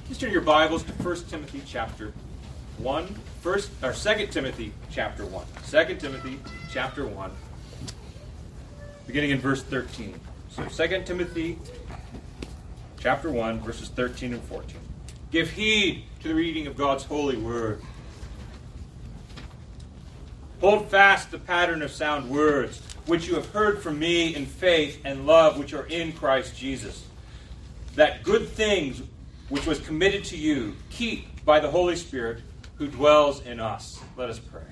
Let's turn your Bibles to 1 Timothy chapter 1. 2 Timothy chapter 1. 2 Timothy chapter 1. Beginning in verse 13. So 2 Timothy chapter 1, verses 13 and 14. Give heed to the reading of God's holy word. Hold fast the pattern of sound words, which you have heard from me in faith and love which are in Christ Jesus. That good things which was committed to you, keep by the Holy Spirit who dwells in us. Let us pray.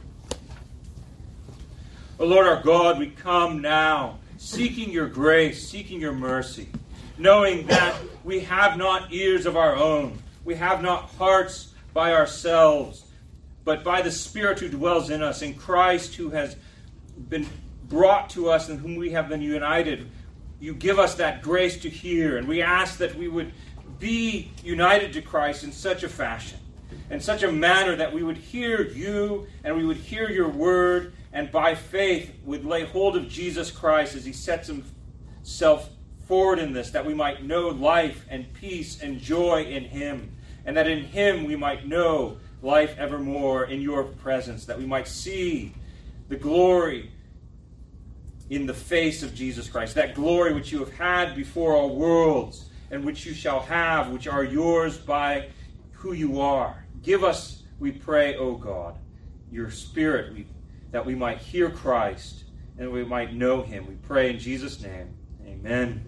O Lord our God, we come now, seeking your grace, seeking your mercy, knowing that we have not ears of our own, we have not hearts by ourselves, but by the Spirit who dwells in us, in Christ who has been brought to us and whom we have been united. You give us that grace to hear, and we ask that we would be united to Christ in such a fashion, in such a manner that we would hear you and we would hear your word, and by faith would lay hold of Jesus Christ as he sets himself forward in this, that we might know life and peace and joy in him, and that in him we might know life evermore in your presence, that we might see the glory in the face of Jesus Christ, that glory which you have had before all worlds, and which you shall have, which are yours by who you are. Give us, we pray, O God, your Spirit, that we might hear Christ and we might know him. We pray in Jesus' name. Amen.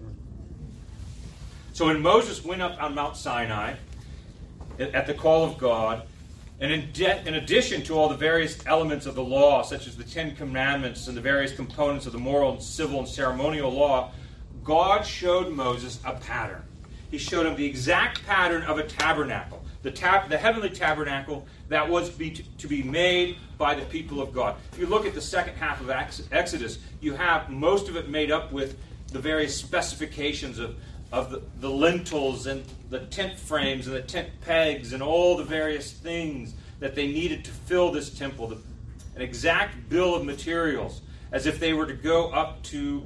So when Moses went up on Mount Sinai at the call of God, and in addition to all the various elements of the law, such as the Ten Commandments and the various components of the moral and civil and ceremonial law, God showed Moses a pattern. He showed him the exact pattern of a tabernacle, the heavenly tabernacle that was to be made by the people of God. If you look at the second half of Exodus, you have most of it made up with the various specifications of the lintels and the tent frames and the tent pegs and all the various things that they needed to fill this temple, an exact bill of materials, as if they were to go up to,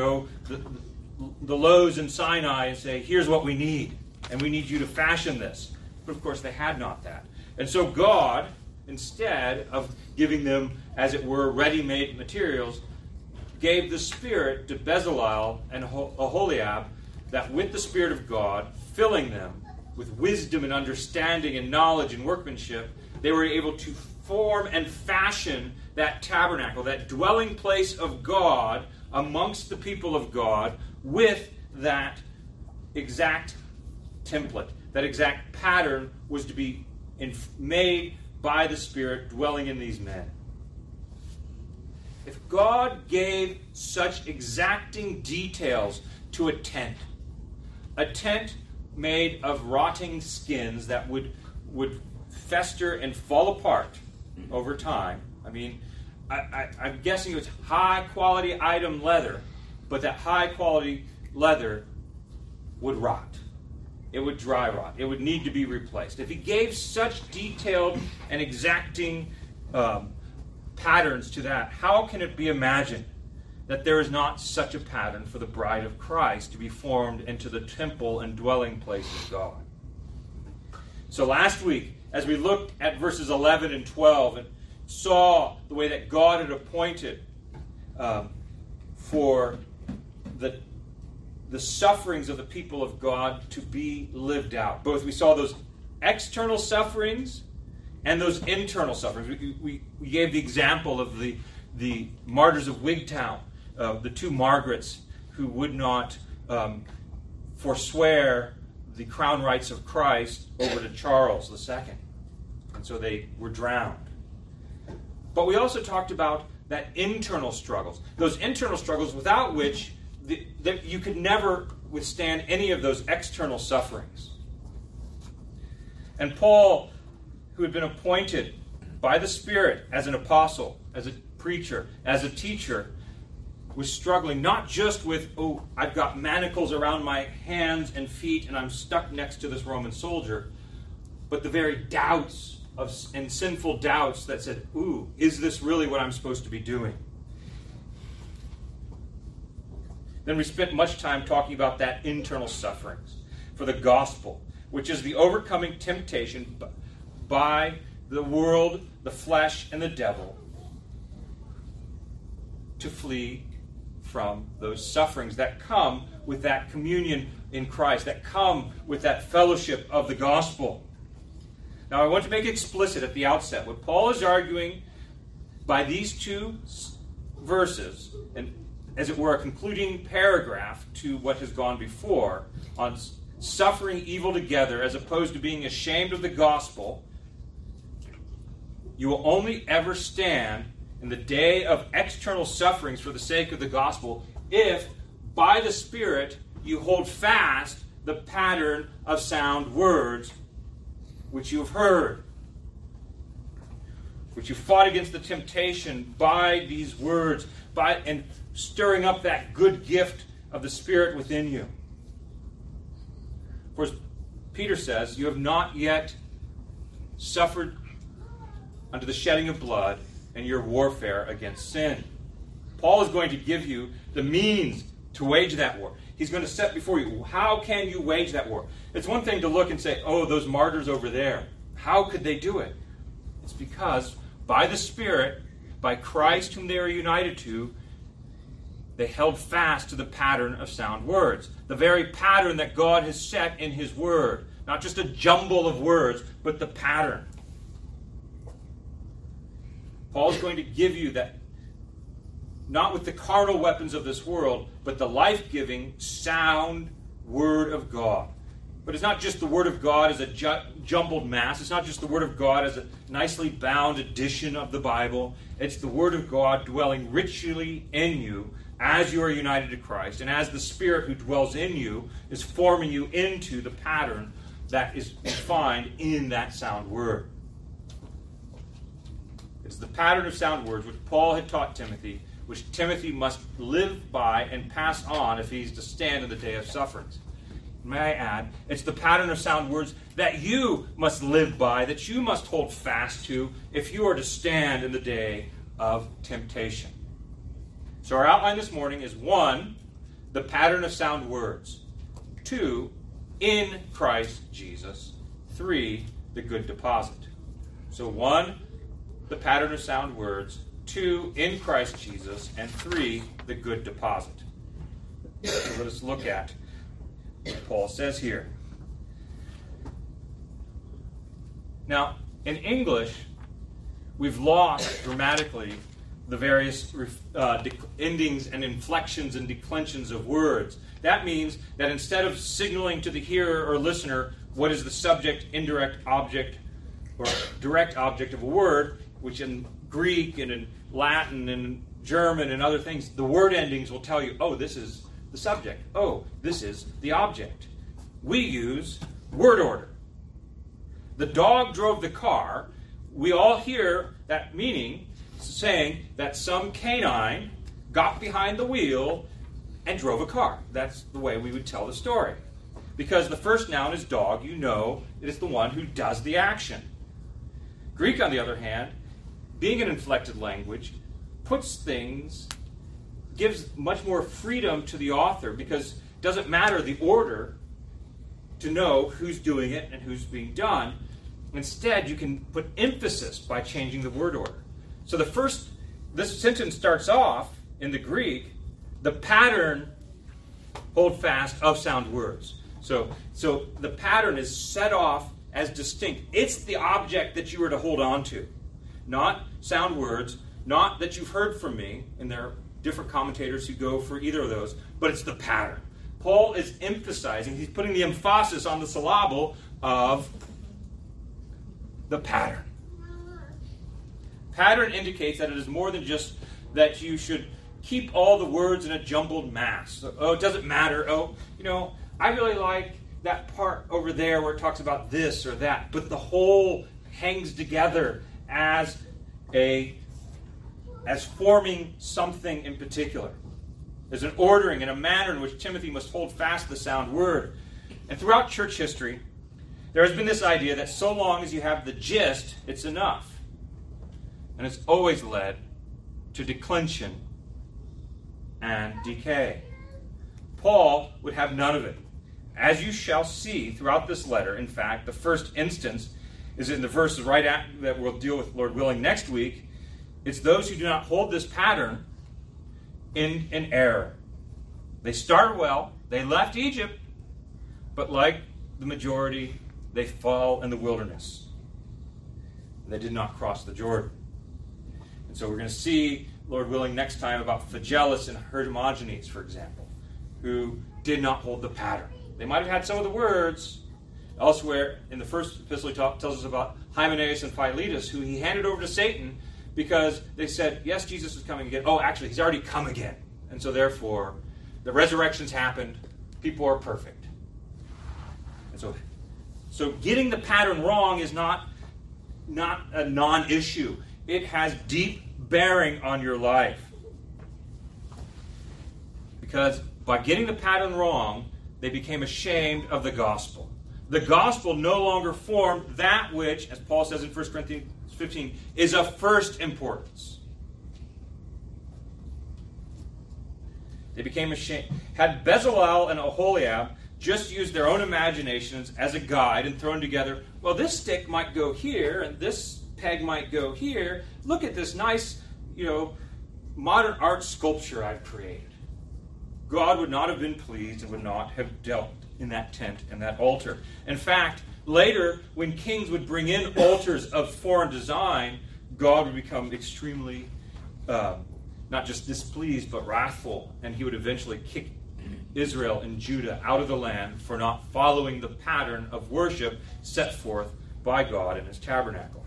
the Lowe's in Sinai and say, here's what we need, and we need you to fashion this. But of course they had not that. And so God, instead of giving them, as it were, ready-made materials, gave the Spirit to Bezalel and Aholiab, that with the Spirit of God, filling them with wisdom and understanding and knowledge and workmanship, they were able to form and fashion that tabernacle, that dwelling place of God amongst the people of God, with that exact template. That exact pattern was to be made by the Spirit dwelling in these men. If God gave such exacting details to a tent made of rotting skins that would fester and fall apart over time. I mean, I'm guessing it was high-quality item leather, but that high-quality leather would rot. It would dry rot. It would need to be replaced. If he gave such detailed and exacting patterns to that, how can it be imagined that there is not such a pattern for the bride of Christ to be formed into the temple and dwelling place of God? So last week, as we looked at verses 11 and 12 and saw the way that God had appointed for the sufferings of the people of God to be lived out. Both we saw those external sufferings and those internal sufferings. We gave the example of the martyrs of Wigtown, the two Margarets who would not forswear the crown rights of Christ over to Charles II. And so they were drowned. But we also talked about that internal struggles. Those internal struggles without which you could never withstand any of those external sufferings. And Paul, who had been appointed by the Spirit as an apostle, as a preacher, as a teacher, was struggling not just with, I've got manacles around my hands and feet and I'm stuck next to this Roman soldier, but the very doubts and sinful doubts that said, is this really what I'm supposed to be doing? Then we spent much time talking about that internal sufferings for the gospel, which is the overcoming temptation by the world, the flesh, and the devil, to flee from those sufferings that come with that communion in Christ, that come with that fellowship of the gospel. Now, I want to make explicit at the outset what Paul is arguing by these two verses, and as it were, a concluding paragraph to what has gone before on suffering evil together as opposed to being ashamed of the gospel. You will only ever stand in the day of external sufferings for the sake of the gospel if, by the Spirit, you hold fast the pattern of sound words which you have heard, which you fought against the temptation by these words, and stirring up that good gift of the Spirit within you. For as Peter says, you have not yet suffered unto the shedding of blood in your warfare against sin. Paul is going to give you the means to wage that war. He's going to set before you, how can you wage that war? It's one thing to look and say, oh, those martyrs over there, how could they do it? It's because by the Spirit, by Christ whom they are united to, they held fast to the pattern of sound words. The very pattern that God has set in His Word. Not just a jumble of words, but the pattern. Paul is going to give you that, not with the carnal weapons of this world, but the life-giving, sound Word of God. But it's not just the Word of God as a jumbled mass. It's not just the Word of God as a nicely bound edition of the Bible. It's the Word of God dwelling richly in you as you are united to Christ, and as the Spirit who dwells in you is forming you into the pattern that is defined in that sound Word. It's the pattern of sound words which Paul had taught Timothy, which Timothy must live by and pass on if he's to stand in the day of sufferings. May I add, it's the pattern of sound words that you must live by, that you must hold fast to if you are to stand in the day of temptation. So our outline this morning is 1, the pattern of sound words. 2, in Christ Jesus. 3, the good deposit. So 1, the pattern of sound words. 2, in Christ Jesus. And 3, the good deposit. So let us look at what Paul says here. Now, in English, we've lost dramatically the various endings and inflections and declensions of words. That means that instead of signaling to the hearer or listener what is the subject, indirect object, or direct object of a word, which in Greek and in Latin and in German and other things, the word endings will tell you, oh, this is the subject. Oh, this is the object. We use word order. The dog drove the car. We all hear that meaning, saying that some canine got behind the wheel and drove a car. That's the way we would tell the story. Because the first noun is dog, you know it is the one who does the action. Greek, on the other hand, being an inflected language, puts things, gives much more freedom to the author, because it doesn't matter the order to know who's doing it and who's being done. Instead, you can put emphasis by changing the word order. So this sentence starts off in the Greek, the pattern, hold fast, of sound words. So the pattern is set off as distinct. It's the object that you are to hold on to. Not sound words, not that you've heard from me, and there are different commentators who go for either of those, but it's the pattern. Paul is emphasizing, he's putting the emphasis on the syllable of the pattern. Pattern indicates that it is more than just that you should keep all the words in a jumbled mass. So, oh, it doesn't matter. Oh, I really like that part over there where it talks about this or that. But the whole hangs together as forming something in particular. There's an ordering and a manner in which Timothy must hold fast the sound word. And throughout church history, there has been this idea that so long as you have the gist, it's enough. And it's always led to declension and decay. Paul would have none of it. as you shall see throughout this letter. In fact, the first instance is in the verses right after that we'll deal with, Lord willing, next week. It's those who do not hold this pattern in an error. They started well, they left Egypt, but like the majority, they fall in the wilderness. They did not cross the Jordan. And so we're going to see, Lord willing, next time about Phygellus and Hermogenes, for example, who did not hold the pattern. They might have had some of the words. Elsewhere, in the first epistle, he tells us about Hymenaeus and Philetus, who he handed over to Satan because they said, yes, Jesus is coming again. Oh, actually, he's already come again. And so therefore, the resurrection's happened. People are perfect. And so getting the pattern wrong is not a non-issue. It has deep bearing on your life. Because by getting the pattern wrong, they became ashamed of the gospel. The gospel no longer formed that which, as Paul says in 1 Corinthians 15, is of first importance. They became ashamed. Had Bezalel and Oholiab just used their own imaginations as a guide and thrown together, well, this stick might go here, and this peg might go here. Look at this nice, modern art sculpture I've created. God would not have been pleased and would not have dealt in that tent and that altar. In fact, later, when kings would bring in altars of foreign design, God would become extremely, not just displeased, but wrathful, and he would eventually kick Israel and Judah out of the land for not following the pattern of worship set forth by God in his tabernacle.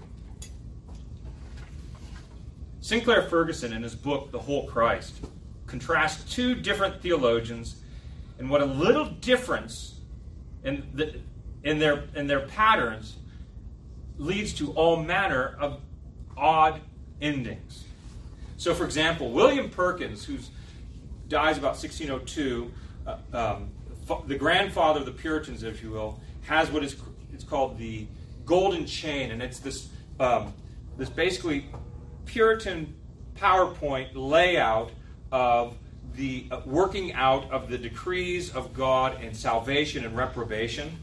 Sinclair Ferguson, in his book, The Whole Christ, contrasts two different theologians and what a little difference in their patterns leads to all manner of odd endings. So, for example, William Perkins, who dies about 1602, the grandfather of the Puritans, if you will, has what is it's called the Golden Chain, and it's this basically Puritan PowerPoint layout of the working out of the decrees of God in salvation and reprobation.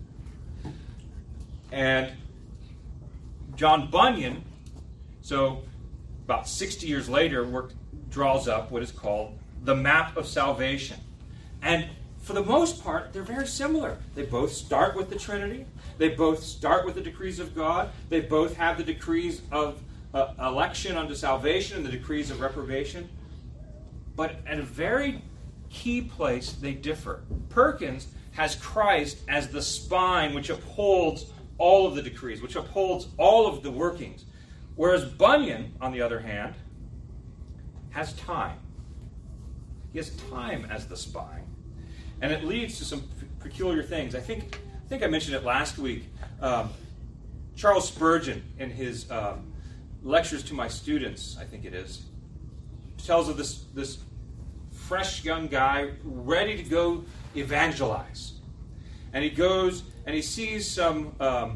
And John Bunyan, so about 60 years later, draws up what is called the Map of Salvation. And for the most part, they're very similar. They both start with the Trinity. They both start with the decrees of God. They both have the decrees of election unto salvation and the decrees of reprobation. But at a very key place, they differ. Perkins has Christ as the spine which upholds all of the decrees, which upholds all of the workings. Whereas Bunyan, on the other hand, has time. He has time as the spine. And it leads to some peculiar things. I think I mentioned it last week. Charles Spurgeon, in his lectures to my students, I think it is, tells of this fresh young guy ready to go evangelize. And he goes and he sees some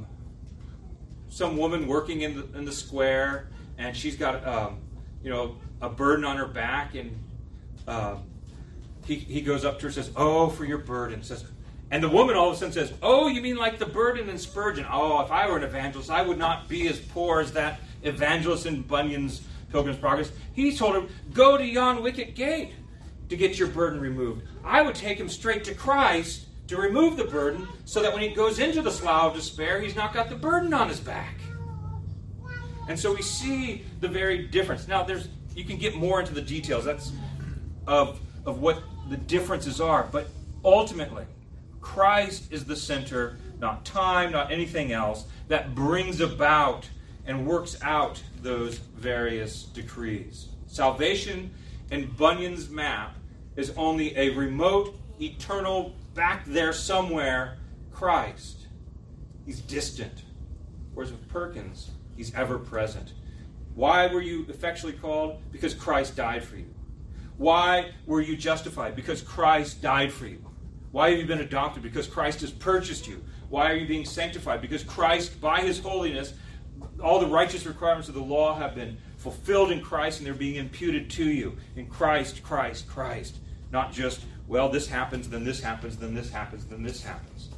woman working in the square, and she's got a burden on her back, and he goes up to her and says, "Oh, for your burden." And the woman all of a sudden says, "Oh, you mean like the burden in Spurgeon? Oh, if I were an evangelist, I would not be as poor as that evangelist in Bunyan's Pilgrim's Progress. He told him, go to yon wicket gate to get your burden removed. I would take him straight to Christ to remove the burden so that when he goes into the slough of despair, he's not got the burden on his back." And so we see the very difference. Now, you can get more into the details of what the differences are, but ultimately, Christ is the center, not time, not anything else, that brings about and works out those various decrees. Salvation in Bunyan's map is only a remote, eternal, back there somewhere Christ. He's distant. Whereas with Perkins, he's ever present. Why were you effectually called? Because Christ died for you. Why were you justified? Because Christ died for you. Why have you been adopted? Because Christ has purchased you. Why are you being sanctified? Because Christ, by his holiness, all the righteous requirements of the law have been fulfilled in Christ, and they're being imputed to you. In Christ, Christ, Christ. Not just well, this happens, then this happens, then this happens, then this happens.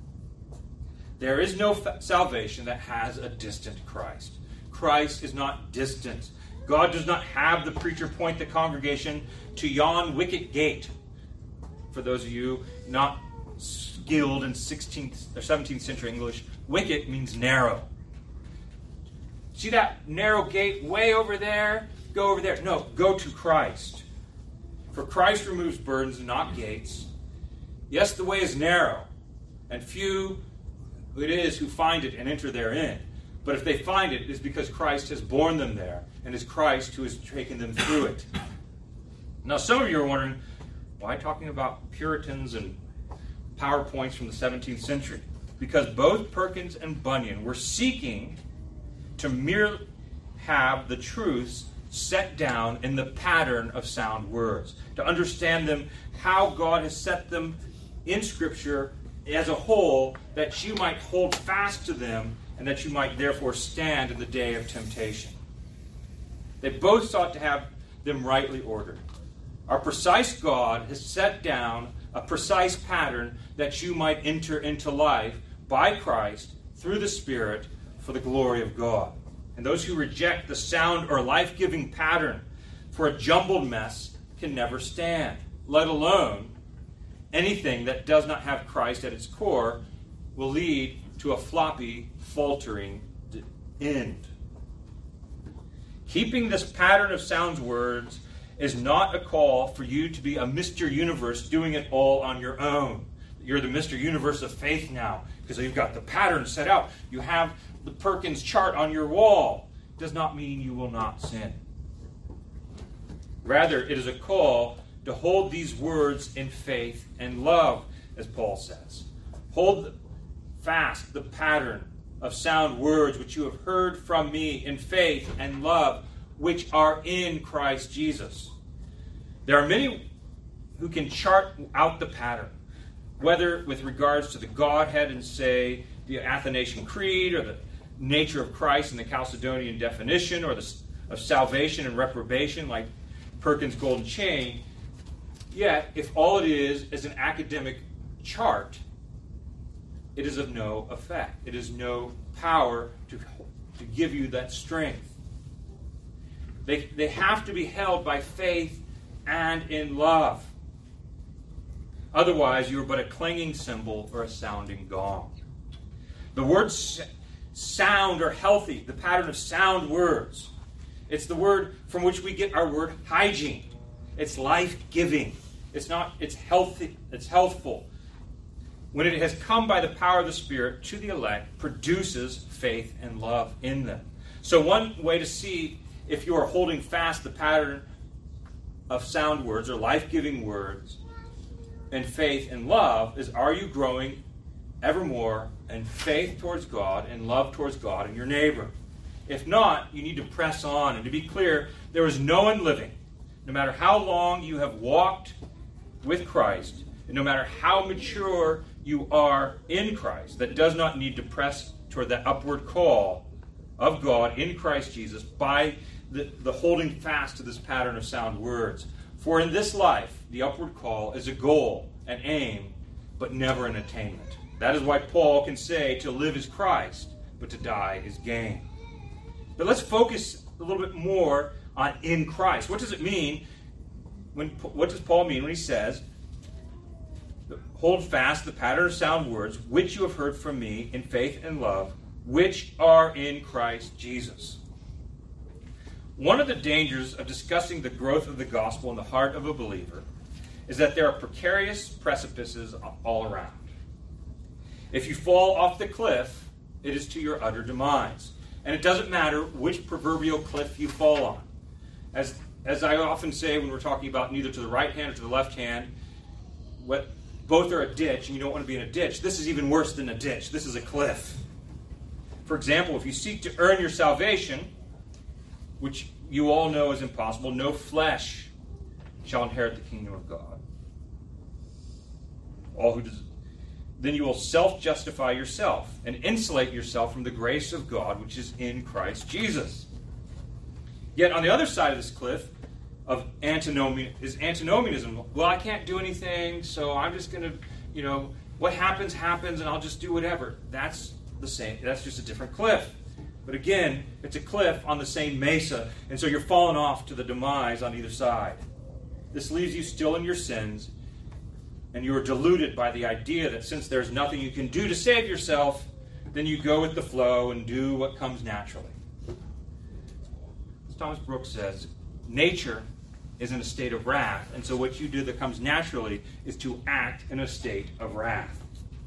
There is no salvation that has a distant Christ. Christ is not distant. God does not have the preacher point the congregation to yon wicket gate. For those of you not skilled in 16th or 17th century English, wicket means narrow. See that narrow gate way over there? Go over there. No, go to Christ. For Christ removes burdens, not gates. Yes, the way is narrow, and few it is who find it and enter therein. But if they find it, it is because Christ has borne them there, and it's Christ who has taken them through it. Now, some of you are wondering, why talking about Puritans and PowerPoints from the 17th century? Because both Perkins and Bunyan were seeking to merely have the truths set down in the pattern of sound words, to understand them, how God has set them in Scripture as a whole, that you might hold fast to them and that you might therefore stand in the day of temptation. They both sought to have them rightly ordered. Our precise God has set down a precise pattern that you might enter into life by Christ through the Spirit for the glory of God. And those who reject the sound or life-giving pattern for a jumbled mess can never stand, let alone anything that does not have Christ at its core will lead to a floppy, faltering end. Keeping this pattern of sound words is not a call for you to be a Mr. Universe doing it all on your own. You're the Mr. Universe of faith now because you've got the pattern set out. You have the Perkins chart on your wall. It does not mean you will not sin. Rather, it is a call to hold these words in faith and love, as Paul says. Hold fast the pattern of sound words which you have heard from me in faith and love, which are in Christ Jesus. There are many who can chart out the pattern, whether with regards to the Godhead and say the Athanasian Creed, or the nature of Christ and the Chalcedonian definition, or of salvation and reprobation like Perkins' Golden Chain. Yet, if all it is an academic chart, it is of no effect. It is no power to give you that strength. They have to be held by faith and in love. Otherwise, you are but a clanging cymbal or a sounding gong. The words sound or healthy, the pattern of sound words. It's the word from which we get our word hygiene. It's life-giving. It's healthy, it's healthful. When it has come by the power of the Spirit to the elect, produces faith and love in them. So one way to see if you are holding fast the pattern of sound words or life-giving words and faith and love is, are you growing evermore in faith towards God and love towards God and your neighbor? If not, you need to press on. And to be clear, there is no one living, no matter how long you have walked with Christ, and no matter how mature you are in Christ, that does not need to press toward that upward call of God in Christ Jesus by the holding fast to this pattern of sound words. For in this life, the upward call is a goal, an aim, but never an attainment. That is why Paul can say to live is Christ, but to die is gain. But let's focus a little bit more on in Christ. What does it mean? What does Paul mean when he says, hold fast the pattern of sound words, which you have heard from me in faith and love, which are in Christ Jesus? One of the dangers of discussing the growth of the gospel in the heart of a believer is that there are precarious precipices all around. If you fall off the cliff, it is to your utter demise. And it doesn't matter which proverbial cliff you fall on. As I often say when we're talking about neither to the right hand or to the left hand, both are a ditch, and you don't want to be in a ditch. This is even worse than a ditch. This is a cliff. For example, if you seek to earn your salvation, which you all know is impossible, no flesh shall inherit the kingdom of God. Then you will self-justify yourself and insulate yourself from the grace of God which is in Christ Jesus. Yet on the other side of this cliff, of antinomianism. Well, I can't do anything, so I'm just going to, what happens, happens, and I'll just do whatever. That's the same. That's just a different cliff. But again, it's a cliff on the same mesa, and so you're falling off to the demise on either side. This leaves you still in your sins, and you are deluded by the idea that since there's nothing you can do to save yourself, then you go with the flow and do what comes naturally. As Thomas Brooks says, nature is in a state of wrath, and so what you do that comes naturally is to act in a state of wrath.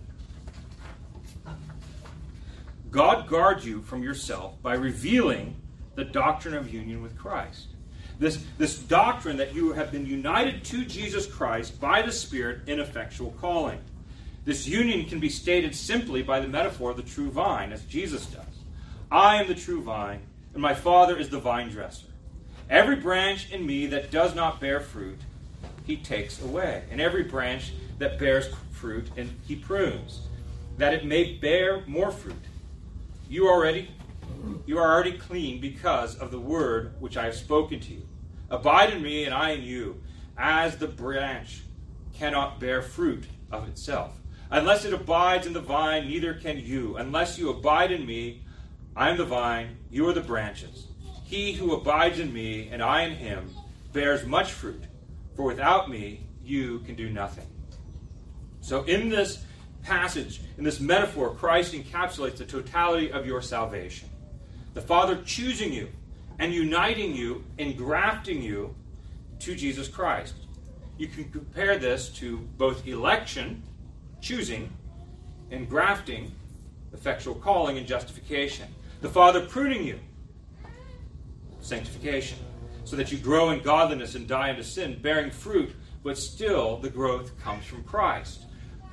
God guards you from yourself by revealing the doctrine of union with Christ. This doctrine that you have been united to Jesus Christ by the Spirit in effectual calling. This union can be stated simply by the metaphor of the true vine, as Jesus does. I am the true vine, and my Father is the vine dresser. Every branch in me that does not bear fruit, he takes away. And every branch that bears fruit, and he prunes, that it may bear more fruit. You are already clean because of the word which I have spoken to you. Abide in me, and I in you, as the branch cannot bear fruit of itself. Unless it abides in the vine, neither can you. Unless you abide in me, I am the vine, you are the branches. He who abides in me, and I in him, bears much fruit. For without me, you can do nothing. So in this passage, in this metaphor, Christ encapsulates the totality of your salvation. The Father choosing you and uniting you and grafting you to Jesus Christ. You can compare this to both election, choosing, and grafting, effectual calling and justification. The Father pruning you, sanctification, so that you grow in godliness and die unto sin, bearing fruit, but still the growth comes from Christ.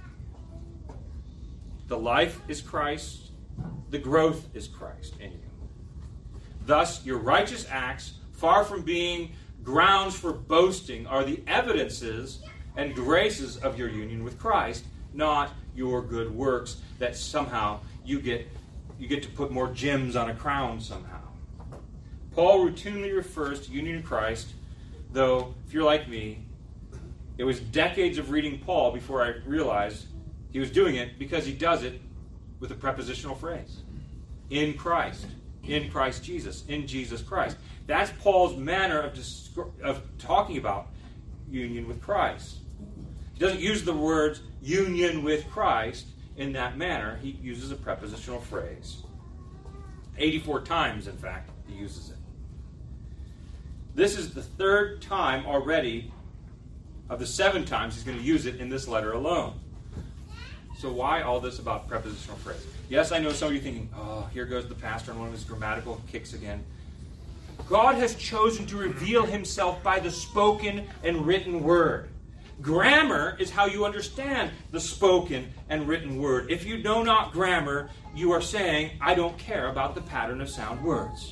The life is Christ, the growth is Christ in you. Thus, your righteous acts, far from being grounds for boasting, are the evidences and graces of your union with Christ, not your good works that somehow you get to put more gems on a crown somehow. Paul routinely refers to union in Christ, though, if you're like me, it was decades of reading Paul before I realized he was doing it, because he does it with a prepositional phrase. In Christ Jesus, in Jesus Christ. That's Paul's manner of talking about union with Christ. He doesn't use the words union with Christ in that manner. He uses a prepositional phrase. 84 times, in fact, he uses it. This is the third time already of the 7 times he's going to use it in this letter alone. So why all this about prepositional phrase? Yes, I know some of you thinking, oh, here goes the pastor on one of his grammatical kicks again. God has chosen to reveal himself by the spoken and written word. Grammar is how you understand the spoken and written word. If you know not grammar, you are saying, I don't care about the pattern of sound words.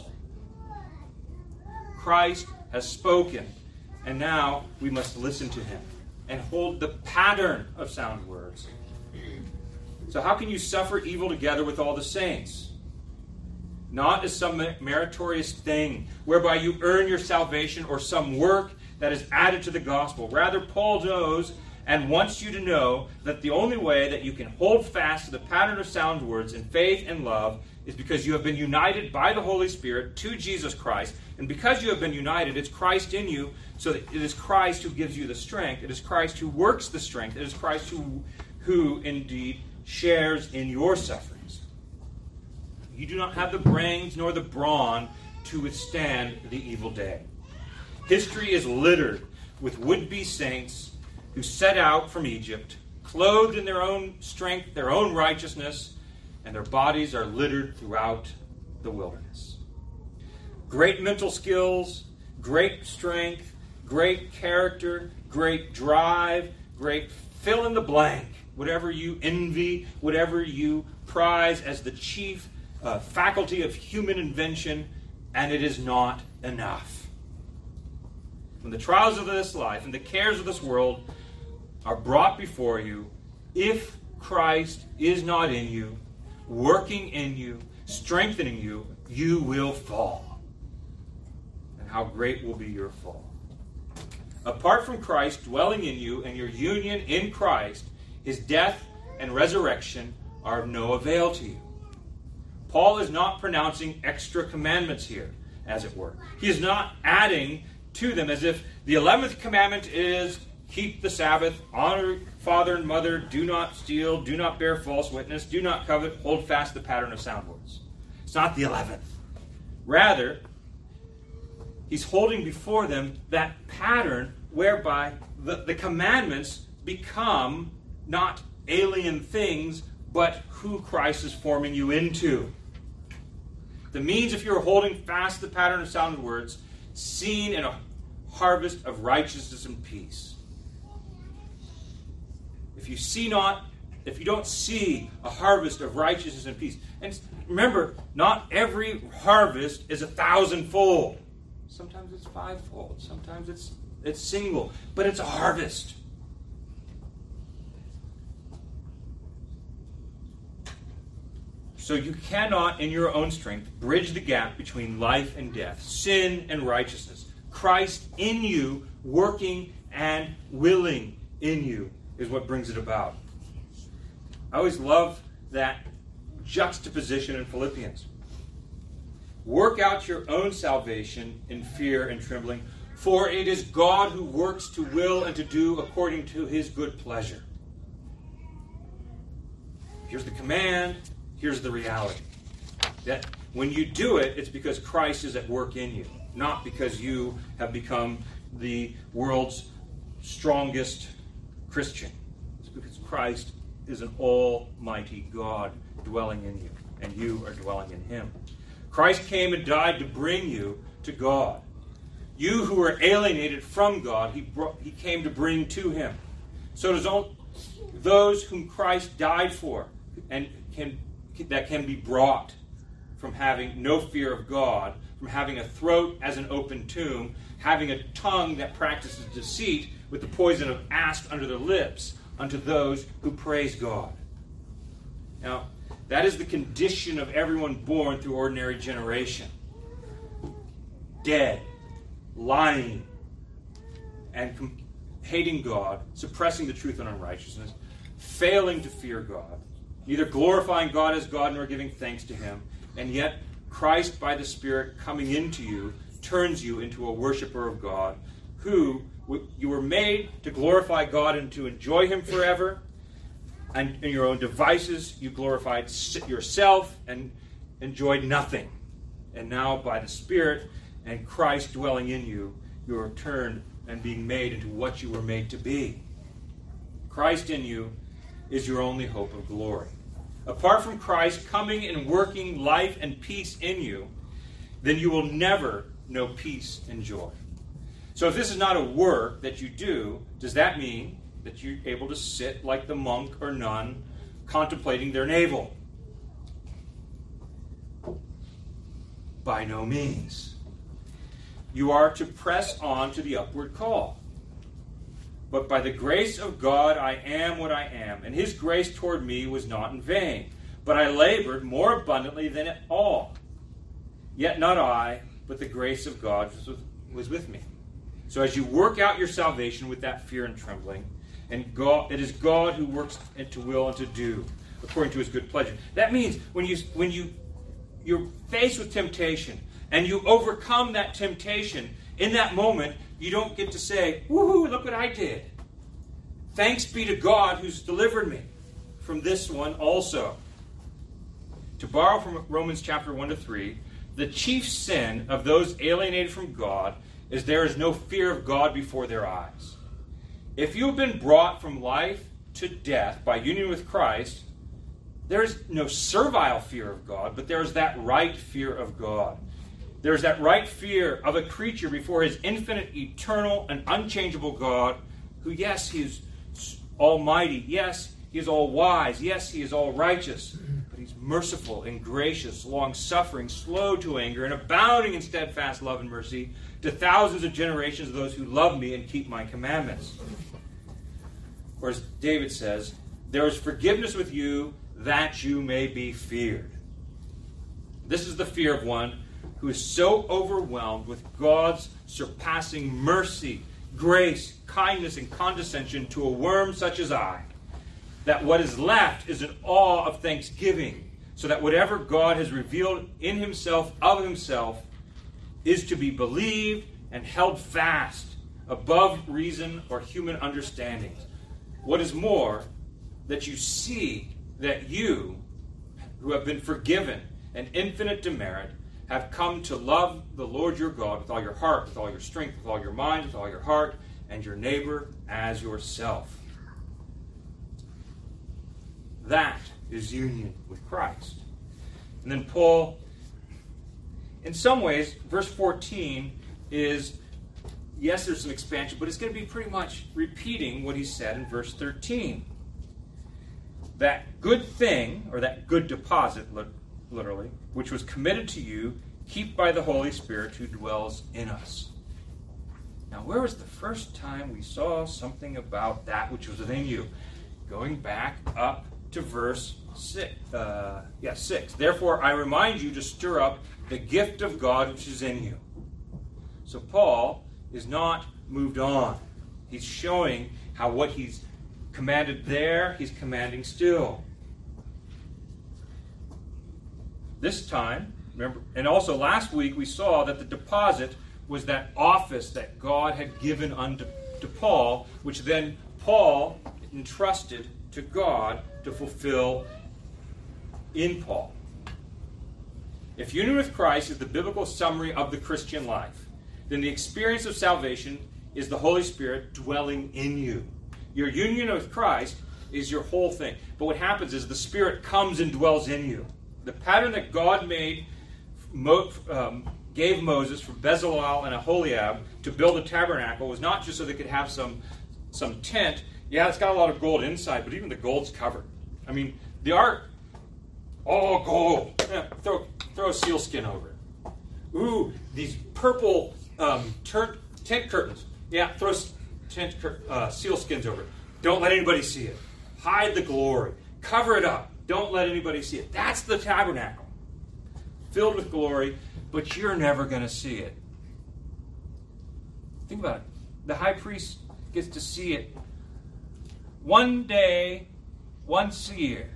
Christ has spoken, and now we must listen to him and hold the pattern of sound words. So how can you suffer evil together with all the saints? Not as some meritorious thing whereby you earn your salvation or some work that is added to the gospel. Rather, Paul knows and wants you to know that the only way that you can hold fast to the pattern of sound words in faith and love is because you have been united by the Holy Spirit to Jesus Christ. And because you have been united, it's Christ in you, so that it is Christ who gives you the strength. It is Christ who works the strength. It is Christ who indeed shares in your sufferings. You do not have the brains nor the brawn to withstand the evil day. History is littered with would-be saints who set out from Egypt, clothed in their own strength, their own righteousness, and their bodies are littered throughout the wilderness. Great mental skills, great strength, great character, great drive, great fill in the blank. Whatever you envy, whatever you prize as the chief faculty of human invention, and it is not enough. When the trials of this life and the cares of this world are brought before you, if Christ is not in you, working in you, strengthening you, you will fall. And how great will be your fall. Apart from Christ dwelling in you and your union in Christ, his death and resurrection are of no avail to you. Paul is not pronouncing extra commandments here, as it were. He is not adding to them as if the 11th commandment is keep the Sabbath, honor father and mother, do not steal, do not bear false witness, do not covet, hold fast the pattern of sound words. It's not the 11th. Rather, he's holding before them that pattern whereby the commandments become not alien things, but who Christ is forming you into. The means, if you're holding fast the pattern of sound words, seen in a harvest of righteousness and peace. If you don't see a harvest of righteousness and peace, and remember, not every harvest is 1,000-fold. Sometimes it's 5-fold. Sometimes it's single, but it's a harvest. So you cannot, in your own strength, bridge the gap between life and death, sin and righteousness. Christ in you, working and willing in you, is what brings it about. I always love that juxtaposition in Philippians. Work out your own salvation in fear and trembling, for it is God who works to will and to do according to his good pleasure. Here's the command, here's the reality. That when you do it, it's because Christ is at work in you, not because you have become the world's strongest Christian. It's because Christ is an almighty God dwelling in you, and you are dwelling in him. Christ came and died to bring you to God. You who were alienated from God, he came to bring to him. So does all those whom Christ died for, and that can be brought from having no fear of God, from having a throat as an open tomb, having a tongue that practices deceit with the poison of asp under their lips, unto those who praise God. Now, that is the condition of everyone born through ordinary generation. Dead, lying, and hating God, suppressing the truth and unrighteousness, failing to fear God, neither glorifying God as God nor giving thanks to him, and yet Christ, by the Spirit coming into you, turns you into a worshiper of God, who you were made to glorify God and to enjoy him forever. And in your own devices, you glorified yourself and enjoyed nothing. And now, by the Spirit and Christ dwelling in you, you are turned and being made into what you were made to be. Christ in you is your only hope of glory. Apart from Christ coming and working life and peace in you, then you will never know peace and joy. So if this is not a work that you do, does that mean that you're able to sit like the monk or nun contemplating their navel? By no means. You are to press on to the upward call. But by the grace of God I am what I am, and his grace toward me was not in vain. But I labored more abundantly than all. Yet not I, but the grace of God was with me. So as you work out your salvation with that fear and trembling, and it is God who works to will and to do according to his good pleasure. That means when you're faced with temptation and you overcome that temptation, in that moment, you don't get to say, woohoo, look what I did. Thanks be to God who's delivered me from this one also. To borrow from Romans chapter 1-3, the chief sin of those alienated from God is there is no fear of God before their eyes. If you have been brought from life to death by union with Christ, there is no servile fear of God, but there is that right fear of God. There is that right fear of a creature before his infinite, eternal, and unchangeable God, who, yes, he is almighty. Yes, he is all wise. Yes, he is all righteous. But he's merciful and gracious, long-suffering, slow to anger, and abounding in steadfast love and mercy to thousands of generations of those who love me and keep my commandments. Or as David says, there is forgiveness with you that you may be feared. This is the fear of one who is so overwhelmed with God's surpassing mercy, grace, kindness, and condescension to a worm such as I, that what is left is an awe of thanksgiving, so that whatever God has revealed in himself of himself is to be believed and held fast above reason or human understanding. What is more, that you see that you, who have been forgiven an infinite demerit, have come to love the Lord your God with all your heart, with all your strength, with all your mind, with all your heart, and your neighbor as yourself. That is union with Christ. And then Paul, in some ways, verse 14 is, yes, there's some expansion, but it's going to be pretty much repeating what he said in verse 13. That good thing, or that good deposit, literally, which was committed to you, keep by the Holy Spirit who dwells in us. Now, where was the first time we saw something about that which was within you? Going back up to verse 6. 6. Therefore, I remind you to stir up the gift of God which is in you. So Paul is not moved on. He's showing how what he's commanded there, he's commanding still. This time, remember, and also last week we saw that the deposit was that office that God had given unto Paul, which then Paul entrusted to God to fulfill in Paul. If union with Christ is the biblical summary of the Christian life, then the experience of salvation is the Holy Spirit dwelling in you. Your union with Christ is your whole thing. But what happens is the Spirit comes and dwells in you. The pattern that God gave Moses for Bezalel and Aholiab to build a tabernacle was not just so they could have some tent. Yeah, it's got a lot of gold inside, but even the gold's covered. I mean, the ark, all gold. Yeah, throw a sealskin over it. Ooh, these purple tent curtains. Yeah, throw sealskins over it. Don't let anybody see it. Hide the glory. Cover it up. Don't let anybody see it. That's the tabernacle. Filled with glory, but you're never going to see it. Think about it. The high priest gets to see it one day, once a year.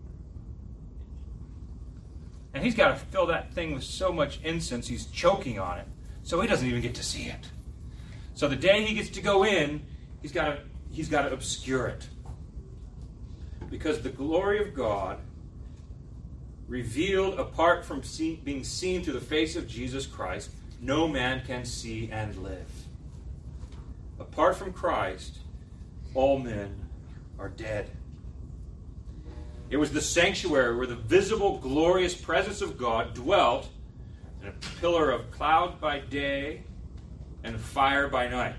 And he's got to fill that thing with so much incense, he's choking on it, so he doesn't even get to see it. So the day he gets to go in, he's got to obscure it. Because the glory of God, revealed apart from being seen through the face of Jesus Christ, no man can see and live. Apart from Christ, all men are dead. It was the sanctuary where the visible, glorious presence of God dwelt in a pillar of cloud by day and fire by night.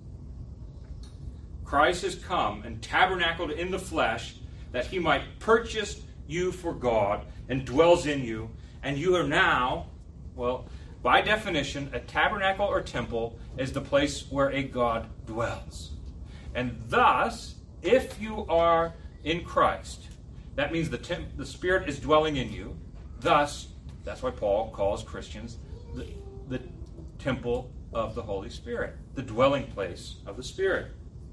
Christ has come and tabernacled in the flesh that he might purchase you for God and dwells in you. And you are now, well, by definition, a tabernacle or temple is the place where a God dwells. And thus, if you are in Christ, that means the Spirit is dwelling in you. Thus, that's why Paul calls Christians the temple of the Holy Spirit, the dwelling place of the Spirit.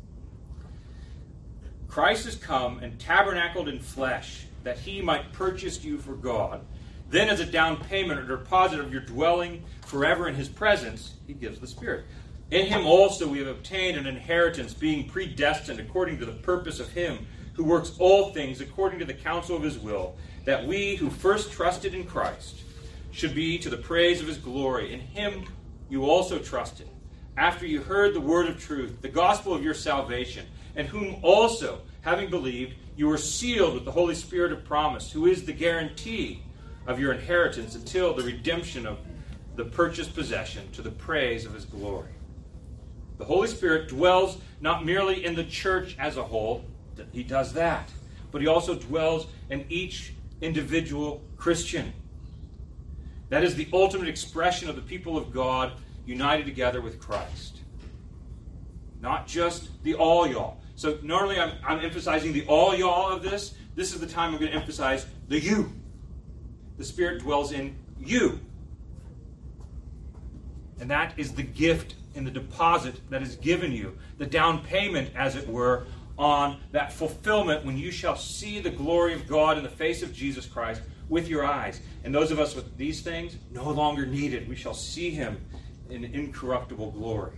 Christ has come and tabernacled in flesh that he might purchase you for God. Then as a down payment or deposit of your dwelling forever in his presence, he gives the Spirit. In him also we have obtained an inheritance, being predestined according to the purpose of him who works all things according to the counsel of his will, that we who first trusted in Christ should be to the praise of his glory. In him you also trusted, after you heard the word of truth, the gospel of your salvation, and whom also, having believed, you were sealed with the Holy Spirit of promise, who is the guarantee of your inheritance until the redemption of the purchased possession, to the praise of his glory. The Holy Spirit dwells not merely in the church as a whole, he does that, but he also dwells in each individual Christian. That is the ultimate expression of the people of God united together with Christ. Not just the all y'all. So normally I'm emphasizing the all y'all of this. This is the time I'm going to emphasize the you. The Spirit dwells in you. And that is the gift in the deposit that is given you, the down payment, as it were, on that fulfillment when you shall see the glory of God in the face of Jesus Christ with your eyes. And those of us with these things, no longer needed. We shall see him in incorruptible glory.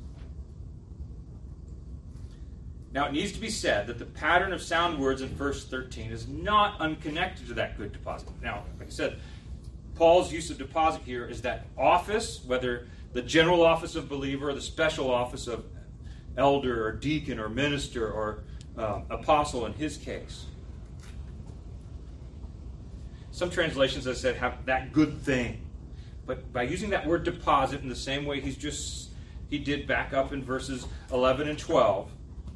Now, it needs to be said that the pattern of sound words in verse 13 is not unconnected to that good deposit. Now, like I said, Paul's use of deposit here is that office, whether the general office of believer or the special office of elder or deacon or minister or apostle in his case. Some translations, as I said, have that good thing. But by using that word deposit in the same way he did back up in verses 11 and 12,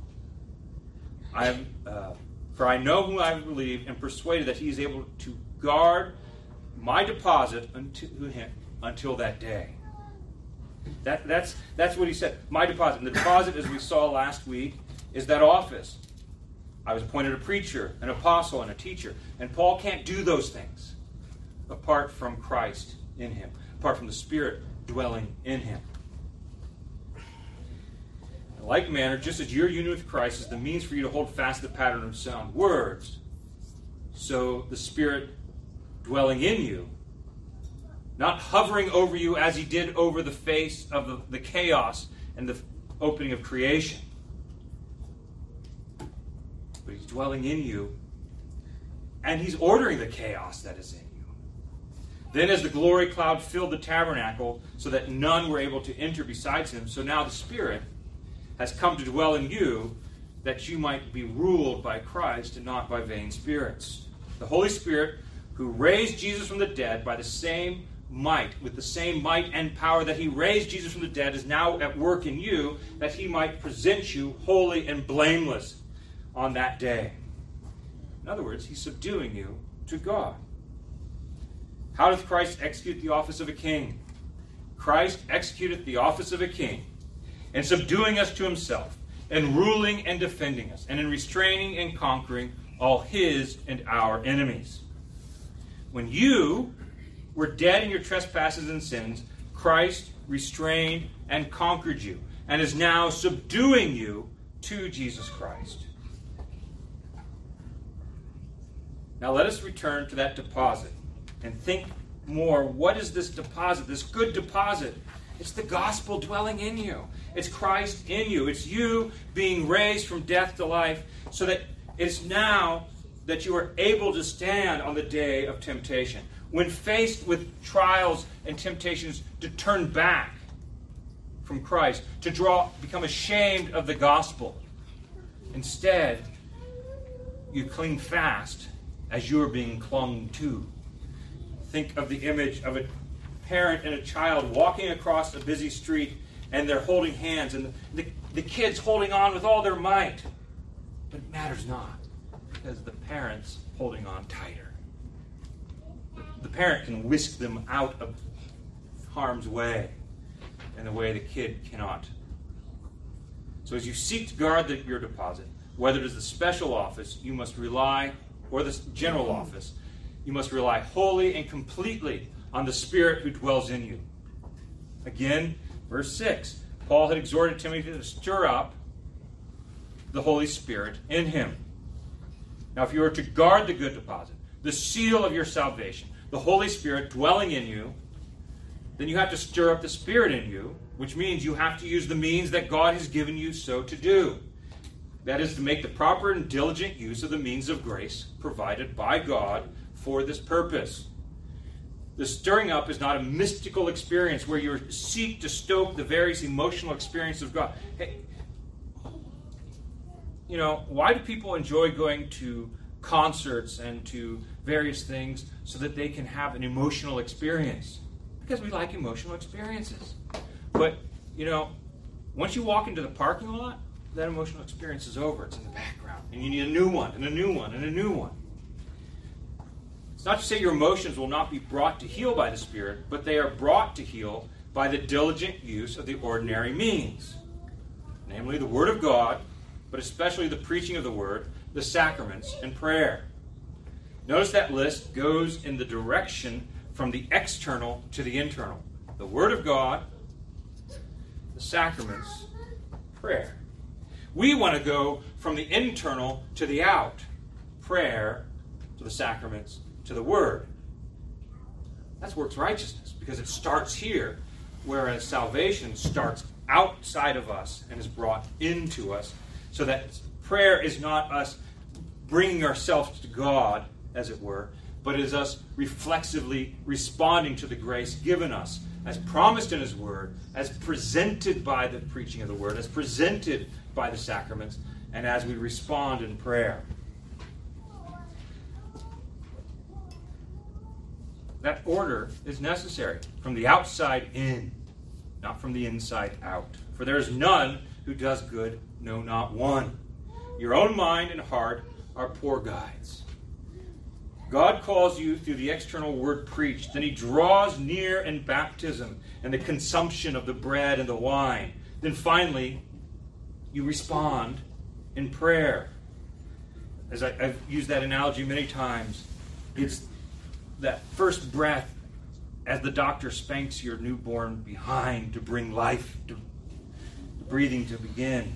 for I know whom I believe and persuaded that he is able to guard my deposit until that day. That's what he said. My deposit. And the deposit, as we saw last week, is that office. I was appointed a preacher, an apostle, and a teacher. And Paul can't do those things apart from Christ in him, apart from the Spirit dwelling in him. In like manner, just as your union with Christ is the means for you to hold fast the pattern of sound words, so the Spirit dwelling in you, not hovering over you as he did over the face of the chaos and the opening of creation, but he's dwelling in you, and he's ordering the chaos that is in you. Then as the glory cloud filled the tabernacle so that none were able to enter besides him, so now the Spirit has come to dwell in you, that you might be ruled by Christ and not by vain spirits. The Holy Spirit, who raised Jesus from the dead by the same might, with the same might and power that he raised Jesus from the dead, is now at work in you, that he might present you holy and blameless on that day. In other words, he's subduing you to God. How doth Christ execute the office of a king? Christ executeth the office of a king, in subduing us to himself, in ruling and defending us, and in restraining and conquering all his and our enemies. When you were dead in your trespasses and sins, Christ restrained and conquered you, and is now subduing you to Jesus Christ. Now let us return to that deposit and think more. What is this deposit, this good deposit? It's the gospel dwelling in you. It's Christ in you. It's you being raised from death to life, so that it's now that you are able to stand on the day of temptation. When faced with trials and temptations, to turn back from Christ, to become ashamed of the gospel. Instead, you cling fast as you are being clung to. Think of the image of a parent and a child walking across a busy street, and they're holding hands, and the kid's holding on with all their might. But it matters not, because the parent's holding on tighter. The parent can whisk them out of harm's way in a way the kid cannot. So as you seek to guard your deposit, whether it is the special office, you must rely, or the general office, you must rely wholly and completely on the Spirit who dwells in you. Again, verse 6, Paul had exhorted Timothy to stir up the Holy Spirit in him. Now, if you are to guard the good deposit, the seal of your salvation, the Holy Spirit dwelling in you, then you have to stir up the Spirit in you, which means you have to use the means that God has given you so to do. That is, to make the proper and diligent use of the means of grace provided by God for this purpose. The stirring up is not a mystical experience where you seek to stoke the various emotional experiences of God. Hey, why do people enjoy going to concerts and to various things so that they can have an emotional experience? Because we like emotional experiences. But, once you walk into the parking lot, that emotional experience is over. It's in the background. And you need a new one, and a new one, and a new one. It's not to say your emotions will not be brought to heel by the Spirit, but they are brought to heel by the diligent use of the ordinary means. Namely, the Word of God, but especially the preaching of the Word, the sacraments, and prayer. Notice that list goes in the direction from the external to the internal. The Word of God, the sacraments, prayer. We want to go from the internal to the out. Prayer to the sacraments to the Word. That's works righteousness, because it starts here, whereas salvation starts outside of us and is brought into us, so that prayer is not us bringing ourselves to God, as it were, but is us reflexively responding to the grace given us, as promised in His Word, as presented by the preaching of the Word, as presented by the sacraments, and as we respond in prayer. That order is necessary, from the outside in, not from the inside out. For there is none who does good, no, not one. Your own mind and heart are poor guides. God calls you through the external word preached, then He draws near in baptism and the consumption of the bread and the wine. Then finally, you respond in prayer. As I've used that analogy many times, it's that first breath as the doctor spanks your newborn behind to bring life, to breathing to begin.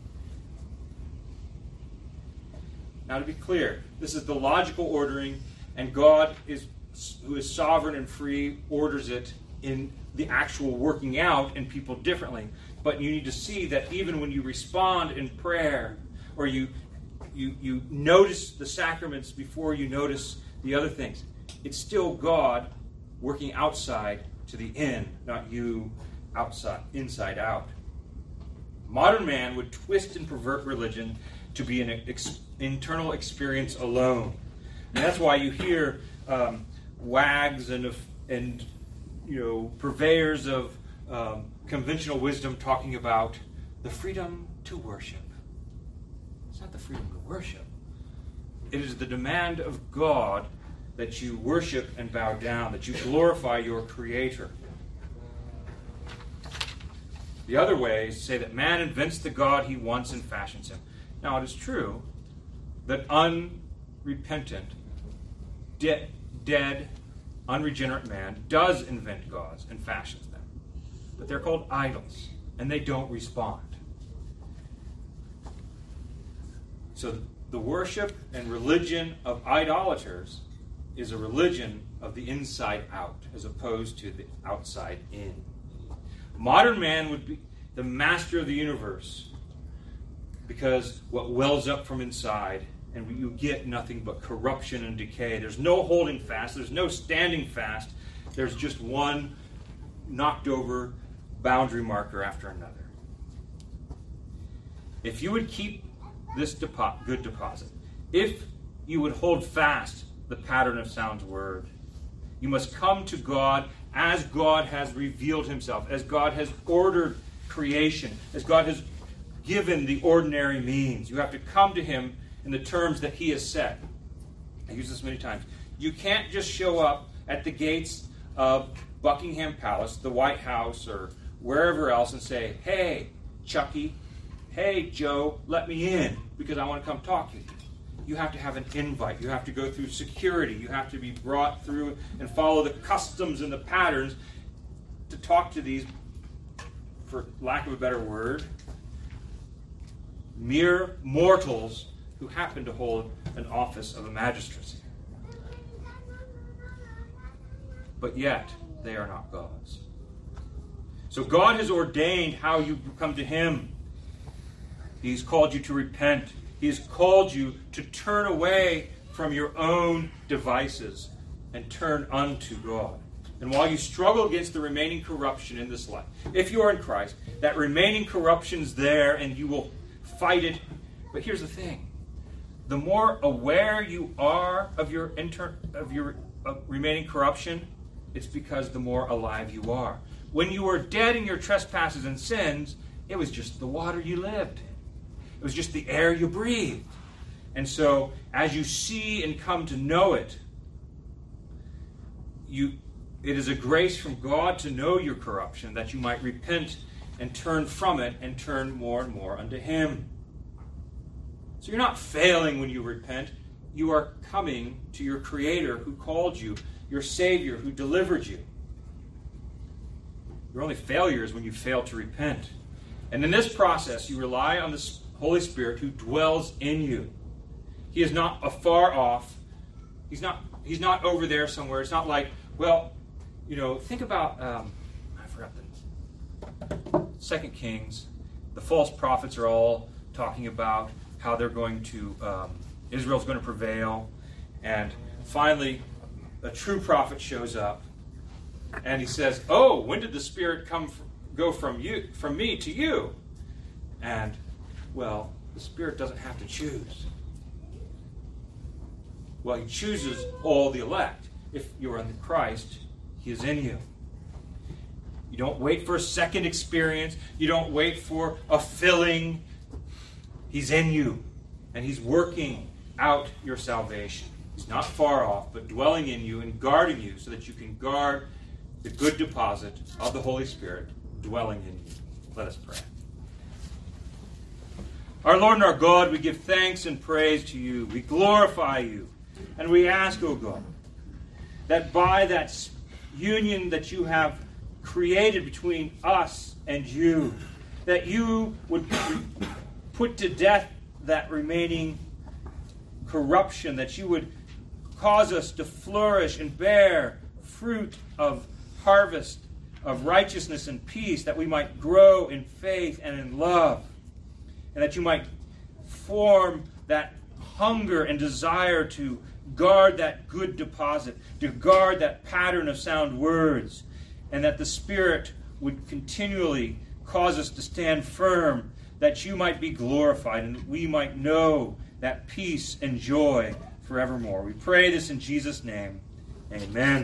Now, to be clear, this is the logical ordering, and God, who is sovereign and free, orders it in the actual working out in people differently. But you need to see that even when you respond in prayer, or you notice the sacraments before you notice the other things, it's still God working outside to the in, not you outside, inside out. Modern man would twist and pervert religion to be an internal experience alone. And that's why you hear wags and purveyors of conventional wisdom talking about the freedom to worship. It's not the freedom to worship. It is the demand of God that you worship and bow down, that you glorify your Creator. The other way is to say that man invents the God he wants and fashions him. Now, it is true that unrepentant, dead, unregenerate man does invent gods and fashions them. But they're called idols, and they don't respond. So the worship and religion of idolaters is a religion of the inside out, as opposed to the outside in. Modern man would be the master of the universe, because what wells up from inside, and you get nothing but corruption and decay. There's no holding fast. There's no standing fast. There's just one knocked over boundary marker after another. If you would keep this good deposit, if you would hold fast the pattern of sound word, you must come to God as God has revealed Himself, as God has ordered creation, as God has given the ordinary means. You have to come to Him in the terms that He has set. I use this many times. You can't just show up at the gates of Buckingham Palace, the White House, or wherever else and say, "Hey, Chucky, hey, Joe, let me in because I want to come talk to you." You have to have an invite. You have to go through security. You have to be brought through and follow the customs and the patterns to talk to these, for lack of a better word, mere mortals who happen to hold an office of a magistracy. But yet, they are not gods. So God has ordained how you come to Him. He's called you to repent. He has called you to turn away from your own devices and turn unto God. And while you struggle against the remaining corruption in this life, if you are in Christ, that remaining corruption's there and you will fight it. But here's the thing. The more aware you are of your remaining corruption, it's because the more alive you are. When you were dead in your trespasses and sins, it was just the water you lived. It was just the air you breathed. And so, as you see and come to know it, it is a grace from God to know your corruption, that you might repent and turn from it and turn more and more unto Him. So you're not failing when you repent. You are coming to your Creator who called you, your Savior who delivered you. Your only failure is when you fail to repent. And in this process, you rely on the Holy Spirit who dwells in you. He is not afar off. He's not over there somewhere. It's not like, well, think about, I forgot the 2 Kings. The false prophets are all talking about how they're going to, Israel's going to prevail. And finally, a true prophet shows up. And he says, "Oh, when did the Spirit go from me to you?" And, well, the Spirit doesn't have to choose. Well, he chooses all the elect. If you're in Christ, he is in you. You don't wait for a second experience. You don't wait for a filling. He's in you. And he's working out your salvation. He's not far off, but dwelling in you and guarding you so that you can guard the good deposit of the Holy Spirit dwelling in you. Let us pray. Our Lord and our God, we give thanks and praise to you. We glorify you. And we ask, O God, that by that union that you have created between us and you, that you would put to death that remaining corruption, that you would cause us to flourish and bear fruit of harvest of righteousness and peace, that we might grow in faith and in love, and that you might form that hunger and desire to guard that good deposit, to guard that pattern of sound words, and that the Spirit would continually cause us to stand firm, that you might be glorified and we might know that peace and joy forevermore. We pray this in Jesus' name. Amen.